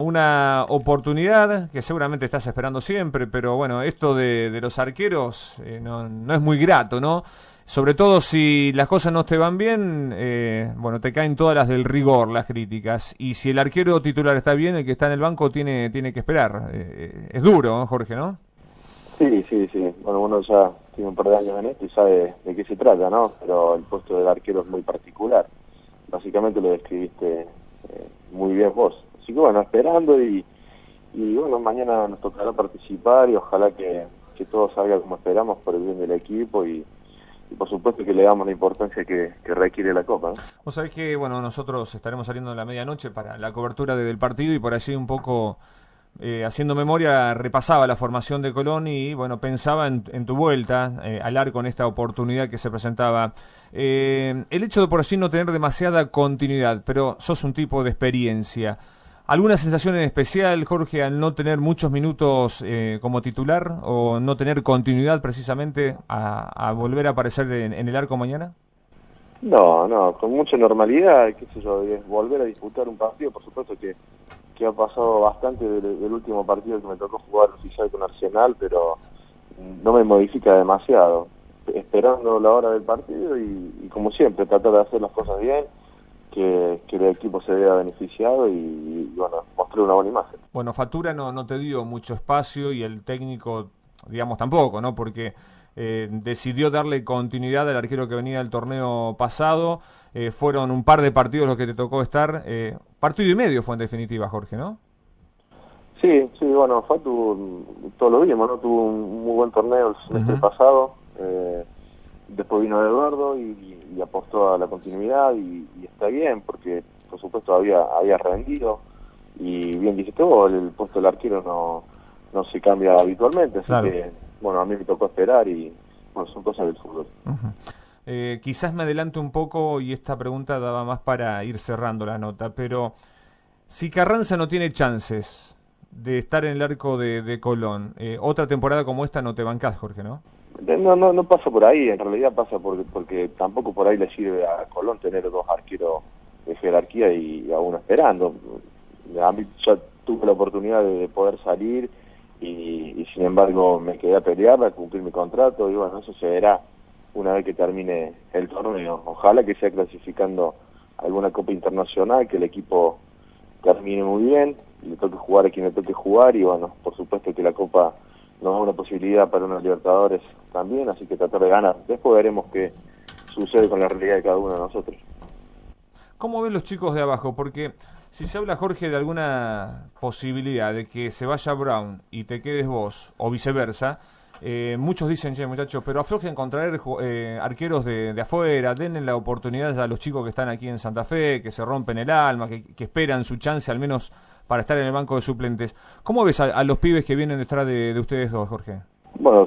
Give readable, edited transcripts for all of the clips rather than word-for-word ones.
una oportunidad que seguramente estás esperando siempre, pero bueno, esto de los arqueros no es muy grato, ¿no? Sobre todo si las cosas no te van bien, bueno, te caen todas las del rigor, las críticas. Y si el arquero titular está bien, el que está en el banco tiene que esperar. Es duro, ¿no, Jorge, no? Sí, sí, sí. Bueno, uno ya tiene un par de años en esto y sabe de qué se trata, ¿no? Pero el puesto del arquero es muy particular. Básicamente lo describiste muy bien vos. Así que bueno, esperando y bueno, mañana nos tocará participar y ojalá que todo salga como esperamos por el bien del equipo y por supuesto que le damos la importancia que requiere la Copa, ¿no? Vos sabés que, bueno, nosotros estaremos saliendo a la medianoche para la cobertura del partido y por allí un poco, haciendo memoria, repasaba la formación de Colón y, bueno, pensaba en tu vuelta al arco en esta oportunidad que se presentaba. El hecho de por allí no tener demasiada continuidad, pero sos un tipo de experiencia. ¿Alguna sensación en especial, Jorge, al no tener muchos minutos como titular o no tener continuidad precisamente a volver a aparecer en el arco mañana? No, no, con mucha normalidad, qué sé yo, es volver a disputar un partido, por supuesto que ha pasado bastante del último partido que me tocó jugar oficial con Arsenal, pero no me modifica demasiado, esperando la hora del partido y como siempre, tratar de hacer las cosas bien, que el equipo se vea beneficiado y bueno, mostrar una buena imagen. Bueno, Fatura no te dio mucho espacio y el técnico, digamos, tampoco, ¿no? Porque decidió darle continuidad al arquero que venía del torneo pasado. Fueron un par de partidos los que te tocó estar. Partido y medio fue en definitiva, Jorge, ¿no? Sí, sí, bueno, Fatu, todo lo vimos, ¿no? Tuvo un muy buen torneo el semestre pasado. Después vino Eduardo y apostó a la continuidad y está bien porque por supuesto había rendido y bien dijiste vos, el puesto del arquero no se cambia habitualmente, así Claro. que bueno, a mí me tocó esperar y bueno, son cosas del fútbol. Quizás me adelanto un poco y esta pregunta daba más para ir cerrando la nota, pero si Carranza no tiene chances de estar en el arco de Colón, otra temporada como esta no te bancás, Jorge, ¿no? No pasa por ahí, en realidad pasa porque tampoco por ahí le sirve a Colón tener dos arqueros de jerarquía y a uno esperando. A mí ya tuve la oportunidad de poder salir y sin embargo me quedé a pelear, a cumplir mi contrato y bueno, eso se verá una vez que termine el torneo. Ojalá que sea clasificando alguna Copa Internacional, que el equipo termine muy bien, y le toque jugar a quien le toque jugar y bueno, por supuesto que la Copa nos da una posibilidad para unos Libertadores también, así que tratar de ganar. Después veremos qué sucede con la realidad de cada uno de nosotros. ¿Cómo ven los chicos de abajo? Porque si se habla, Jorge, de alguna posibilidad de que se vaya Brown y te quedes vos, o viceversa, muchos dicen, che, muchachos, pero aflojen contraer arqueros de afuera, denle la oportunidad a los chicos que están aquí en Santa Fe, que se rompen el alma, que esperan su chance al menos para estar en el banco de suplentes. ¿Cómo ves a los pibes que vienen detrás de ustedes dos, Jorge? Bueno,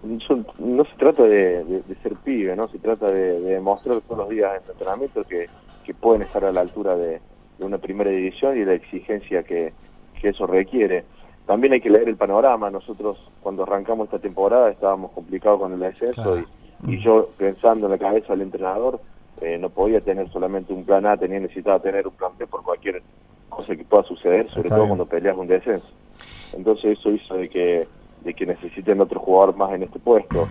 no se trata de ser pibe, ¿no? Se trata de demostrar todos los días en el entrenamiento que pueden estar a la altura de una primera división y la exigencia que eso requiere. También hay que leer el panorama. Nosotros cuando arrancamos esta temporada estábamos complicados con el descenso, Claro. y yo pensando en la cabeza del entrenador no podía tener solamente un plan A, necesitaba tener un plan B por cualquier cosa que pueda suceder, sobre todo cuando peleas un descenso. Entonces eso hizo de que necesiten otro jugador más en este puesto.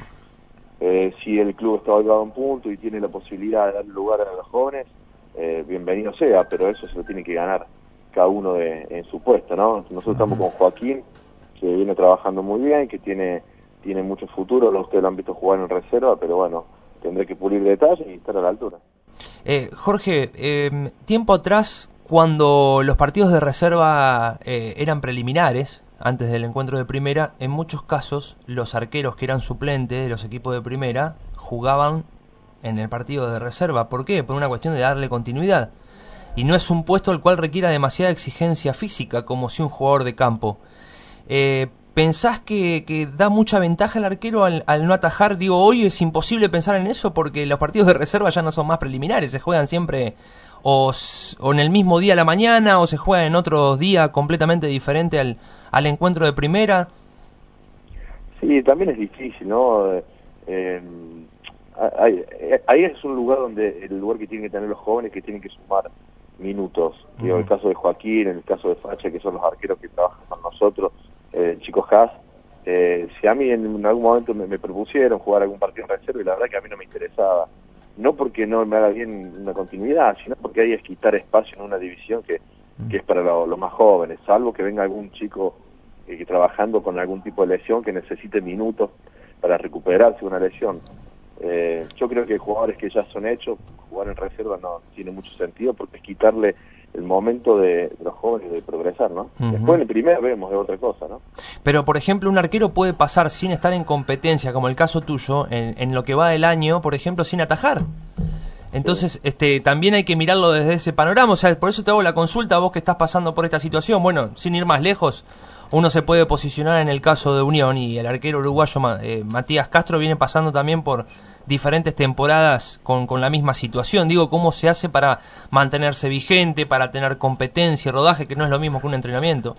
Si el club está holgado en punto y tiene la posibilidad de dar lugar a los jóvenes, bienvenido sea, pero eso se lo tiene que ganar cada uno en su puesto, ¿no? Nosotros estamos con Joaquín, que viene trabajando muy bien, que tiene mucho futuro, ustedes lo han visto jugar en reserva, pero bueno, tendré que pulir detalles y estar a la altura. Jorge, tiempo atrás, cuando los partidos de reserva eran preliminares, antes del encuentro de primera, en muchos casos los arqueros que eran suplentes de los equipos de primera jugaban en el partido de reserva. ¿Por qué? Por una cuestión de darle continuidad. Y no es un puesto al cual requiera demasiada exigencia física como si un jugador de campo. ¿Pensás que da mucha ventaja al arquero al no atajar? Digo, hoy es imposible pensar en eso porque los partidos de reserva ya no son más preliminares, se juegan siempre o en el mismo día a la mañana o se juegan en otro día completamente diferente al encuentro de primera. Sí, también es difícil, ¿no? Ahí es un lugar el lugar que tienen que tener los jóvenes, que tienen que sumar minutos. Digo, el caso de Joaquín, en el caso de Facha, que son los arqueros que trabajan con nosotros, Chico Haas, si a mí en algún momento me propusieron jugar algún partido en reserva, y la verdad que a mí no me interesaba, no porque no me haga bien una continuidad, sino porque hay que quitar espacio en una división que es para los más jóvenes, salvo que venga algún chico que trabajando con algún tipo de lesión que necesite minutos para recuperarse de una lesión. Yo creo que jugadores que ya son hechos, jugar en reserva no tiene mucho sentido, porque es quitarle el momento de los jóvenes de progresar, ¿no? Después en el primer vemos de otra cosa, ¿no? Pero, por ejemplo, un arquero puede pasar sin estar en competencia, como el caso tuyo, en lo que va del año, por ejemplo, sin atajar. Entonces, también hay que mirarlo desde ese panorama. O sea, por eso te hago la consulta a vos que estás pasando por esta situación. Bueno, sin ir más lejos, uno se puede posicionar en el caso de Unión, y el arquero uruguayo Matías Castro viene pasando también por diferentes temporadas con la misma situación. Digo, ¿cómo se hace para mantenerse vigente, para tener competencia y rodaje, que no es lo mismo que un entrenamiento?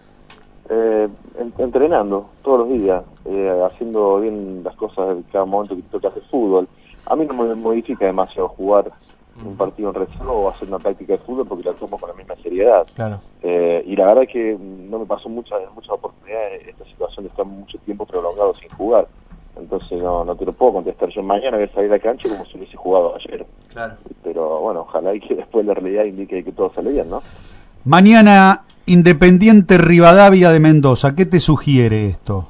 Entrenando todos los días, haciendo bien las cosas en cada momento que toca hacer fútbol. A mí no me modifica demasiado jugar un partido en reserva o hacer una práctica de fútbol, porque la tomo con la misma seriedad. Claro. Y la verdad es que no me pasó muchas oportunidades esta situación de estar mucho tiempo prolongado sin jugar. Entonces no te lo puedo contestar. Yo mañana voy a salir a la cancha como si hubiese jugado ayer. Claro. Pero bueno, ojalá y que después la realidad indique que todo sale bien, ¿no? Mañana, Independiente Rivadavia de Mendoza, ¿qué te sugiere esto?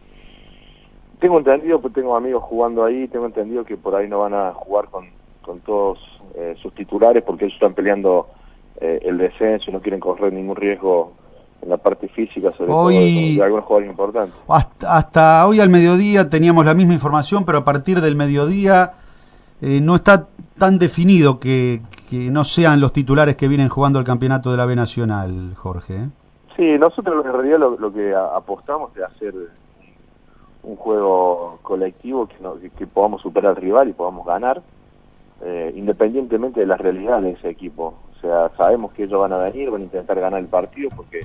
Tengo entendido, pues tengo amigos jugando ahí, tengo entendido que por ahí no van a jugar con todos sus titulares, porque ellos están peleando el descenso y no quieren correr ningún riesgo en la parte física, sobre todo de algunos jugadores importantes. Hasta hoy al mediodía teníamos la misma información, pero a partir del mediodía no está tan definido que no sean los titulares que vienen jugando el campeonato de la B Nacional, Jorge. Sí, nosotros en realidad lo que apostamos es hacer un juego colectivo que podamos superar al rival y podamos ganar, independientemente de la realidad de ese equipo. O sea, sabemos que ellos van a venir, van a intentar ganar el partido porque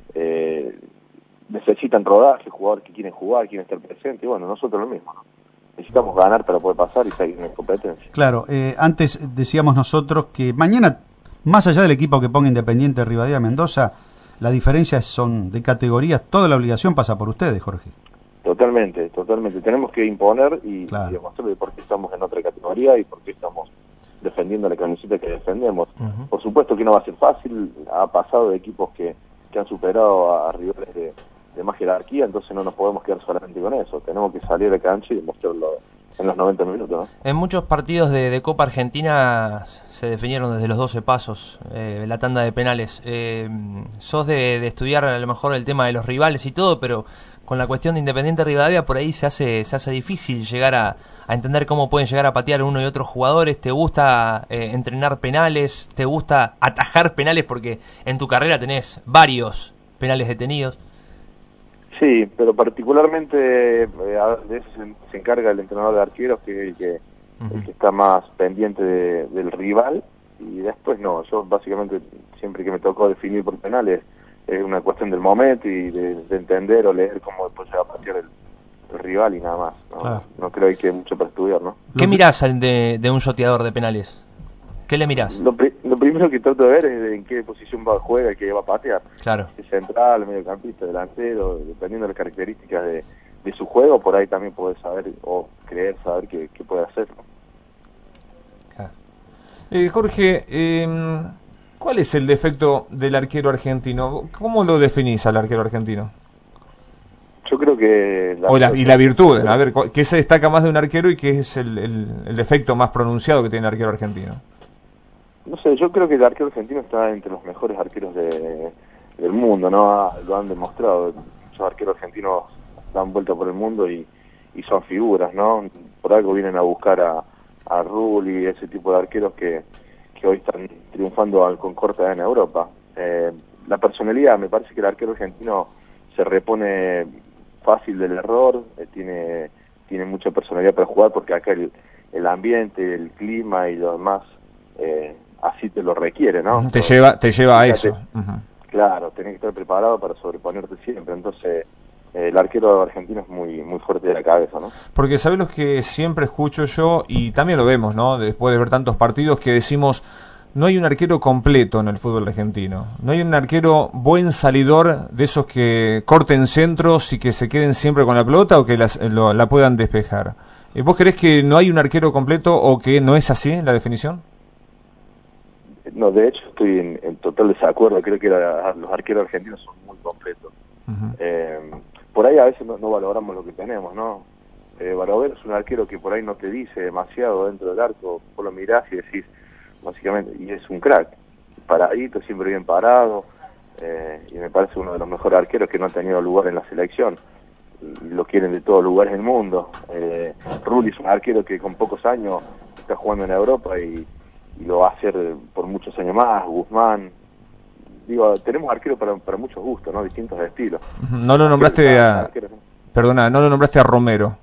necesitan rodaje, jugadores que quieren jugar, quieren estar presentes, y bueno, nosotros lo mismo, ¿no? Necesitamos ganar para poder pasar y seguir en competencia. Claro, antes decíamos nosotros que mañana, más allá del equipo que ponga Independiente Rivadavia Mendoza, la diferencia son de categorías, toda la obligación pasa por ustedes, Jorge. Totalmente. Tenemos que imponer y demostrarle por qué estamos en otra categoría y por qué estamos defendiendo la camiseta que defendemos. Por supuesto que no va a ser fácil, ha pasado de equipos que han superado a rivales de más jerarquía, entonces no nos podemos quedar solamente con eso. Tenemos que salir de cancha y demostrarlo en los 90 minutos, ¿no? En muchos partidos de Copa Argentina se definieron desde los 12 pasos, la tanda de penales. Sos de estudiar a lo mejor el tema de los rivales y todo, pero con la cuestión de Independiente Rivadavia por ahí se hace difícil llegar a entender cómo pueden llegar a patear uno y otros jugadores. ¿Te gusta entrenar penales? ¿Te gusta atajar penales? Porque en tu carrera tenés varios penales detenidos. Sí, pero particularmente de eso se encarga el entrenador de arqueros, que es el que está más pendiente del rival, y después no. Yo básicamente siempre que me tocó definir por penales es una cuestión del momento y de entender o leer cómo después se va a patear el rival y nada más, ¿no? Claro. No creo que hay mucho para estudiar, ¿no? ¿Qué mirás de un shoteador de penales? ¿Qué le mirás? Lo primero que trato de ver es en qué posición juega el que va a patear. Claro. Si central, mediocampista, delantero, dependiendo de las características de su juego, por ahí también podés saber o creer saber qué puede hacer. Claro. Jorge, ¿cuál es el defecto del arquero argentino? ¿Cómo lo definís al arquero argentino? Yo creo que... Y la virtud, a ver, ¿qué se destaca más de un arquero y qué es el defecto más pronunciado que tiene el arquero argentino? No sé, yo creo que el arquero argentino está entre los mejores arqueros del mundo, ¿no? Lo han demostrado. Los arqueros argentinos dan vuelta por el mundo y son figuras, ¿no? Por algo vienen a buscar a Rulli y ese tipo de arqueros que hoy están triunfando con corta edad en Europa. La personalidad, me parece que el arquero argentino se repone fácil del error, tiene mucha personalidad para jugar, porque acá el ambiente, el clima y lo demás así te lo requiere, ¿no? Te lleva a eso. Claro, tenés que estar preparado para sobreponerte siempre. Entonces el arquero argentino es muy fuerte de la cabeza, ¿no? Porque sabés lo que siempre escucho yo, y también lo vemos, ¿no? Después de ver tantos partidos, que decimos, no hay un arquero completo en el fútbol argentino. No hay un arquero buen salidor de esos que corten centros y que se queden siempre con la pelota o que la puedan despejar. ¿Vos creés que no hay un arquero completo o que no es así la definición? No, de hecho estoy en total desacuerdo. Creo que los arqueros argentinos son muy completos. Por ahí a veces no valoramos lo que tenemos, ¿no? Barovero es un arquero que por ahí no te dice demasiado dentro del arco. Vos lo mirás y decís, básicamente, y es un crack. Paradito, siempre bien parado. Y me parece uno de los mejores arqueros que no ha tenido lugar en la selección. Y lo quieren de todos lugares del mundo. Rulli es un arquero que con pocos años está jugando en Europa y lo va a hacer por muchos años más. Guzmán, digo, tenemos arqueros para muchos gustos, ¿no? Distintos estilos. No lo nombraste Perdona, no lo nombraste a Romero.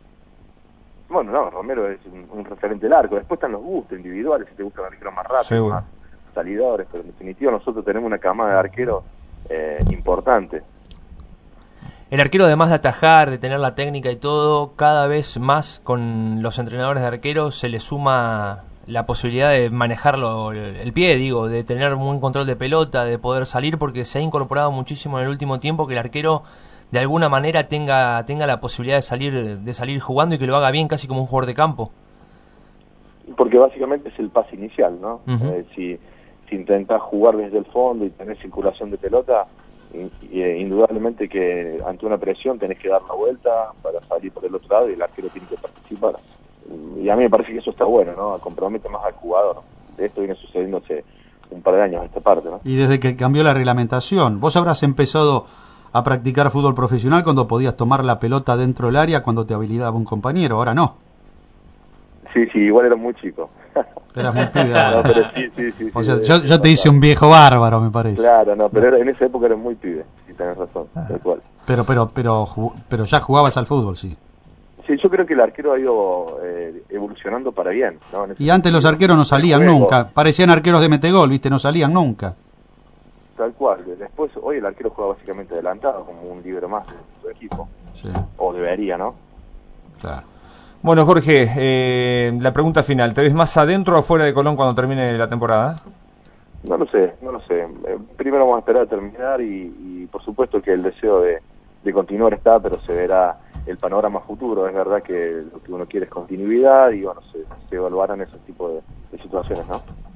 Bueno, no, Romero es un referente del arco. Después están los gustos individuales, si te gustan arqueros más rápidos, más salidores, pero en definitiva nosotros tenemos una camada de arqueros importante. El arquero, además de atajar, de tener la técnica y todo, cada vez más con los entrenadores de arqueros se le suma la posibilidad de manejarlo, el pie, digo, de tener un buen control de pelota, de poder salir, porque se ha incorporado muchísimo en el último tiempo que el arquero de alguna manera tenga la posibilidad de salir jugando y que lo haga bien, casi como un jugador de campo. Porque básicamente es el pase inicial, ¿no? Si intentás jugar desde el fondo y tenés circulación de pelota, indudablemente que ante una presión tenés que dar la vuelta para salir por el otro lado y el arquero tiene que participar. Y a mí me parece que eso está bueno, ¿no? Compromete más al jugador. Esto viene sucediendo hace un par de años a esta parte, ¿no? Y desde que cambió la reglamentación, vos habrás empezado a practicar fútbol profesional cuando podías tomar la pelota dentro del área cuando te habilitaba un compañero, ahora no. Sí, igual era muy chico. Eras muy pibe. No, pero sí. O sea, yo te hice un viejo bárbaro, me parece. Claro, no, pero en esa época era muy pibe, sí, tenés razón, tal cual. Pero ya jugabas al fútbol, sí. Sí, yo creo que el arquero ha ido evolucionando para bien, ¿no? Y antes los arqueros no salían nunca, parecían arqueros de metegol, ¿viste? No salían nunca. Tal cual. Después, hoy el arquero juega básicamente adelantado, como un líbero más de su equipo. Sí. O debería, ¿no? Claro. Bueno, Jorge, la pregunta final. ¿Te ves más adentro o afuera de Colón cuando termine la temporada? No lo sé. Primero vamos a esperar a terminar y por supuesto que el deseo de continuar está, pero se verá el panorama futuro. Es verdad que lo que uno quiere es continuidad y bueno, se evaluarán esos tipos de situaciones, ¿no?